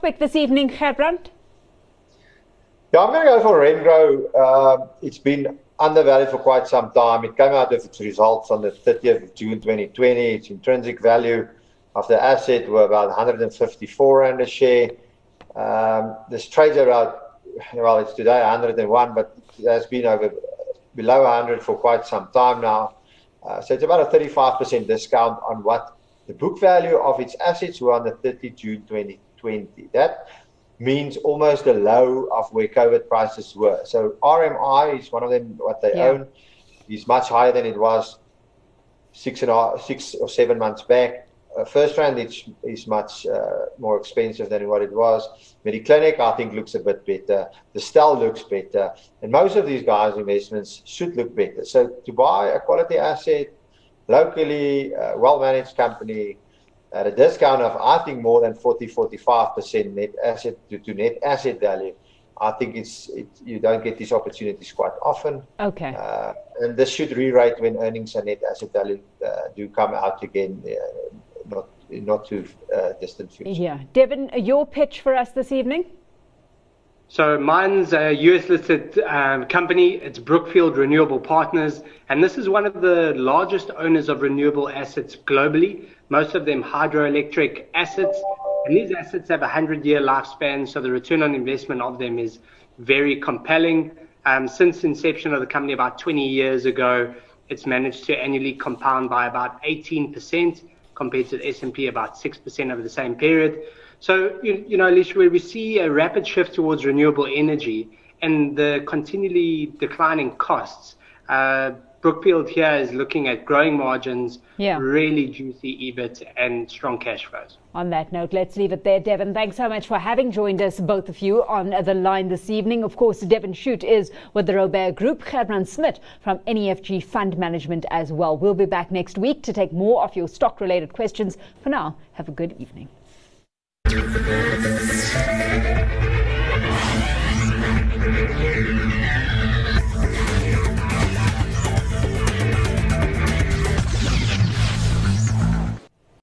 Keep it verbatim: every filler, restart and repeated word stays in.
pick this evening, Gerbrand? Yeah, I'm going to go for Remgro. Um, it's been undervalued for quite some time. It came out with its results on the thirtieth of June twenty twenty. Its intrinsic value of the asset were about one hundred fifty-four rand a share. Um, this trades around, well, it's today one hundred one, but it has been over below one hundred for quite some time now. Uh, so it's about a thirty-five percent discount on what the book value of its assets were on the thirtieth of June twenty twenty. That means almost the low of where COVID prices were. So R M I is one of them, what they yeah. own, is much higher than it was six and a half, six or seven months back. Uh, FirstRand is, is much uh, more expensive than what it was. Mediclinic, I think, looks a bit better. The Stel looks better. And most of these guys' investments should look better. So to buy a quality asset, locally, uh, well-managed company, at a discount of, I think, more than forty, forty-five percent net asset to, to net asset value, I think it's it, you don't get these opportunities quite often. Okay. Uh, and this should re-rate when earnings and net asset value uh, do come out again, uh, not not too uh, distant future. Yeah. Devin, your pitch for us this evening? So mine's a U S-listed um, company. It's Brookfield Renewable Partners, and this is one of the largest owners of renewable assets globally, most of them hydroelectric assets. And these assets have a hundred-year lifespan, so the return on investment of them is very compelling. Um, since inception of the company about twenty years ago, it's managed to annually compound by about eighteen percent, compared to the S and P about six percent over the same period. So, you, you know, Alicia, where we see a rapid shift towards renewable energy and the continually declining costs, uh, Brookfield here is looking at growing margins, yeah. really juicy E B I T and strong cash flows. On that note, let's leave it there. Devin, thanks so much for having joined us, both of you, on the line this evening. Of course, Devin Shute is with the Robert Group, Gerbrand Smit from N E F G Fund Management as well. We'll be back next week to take more of your stock-related questions. For now, have a good evening.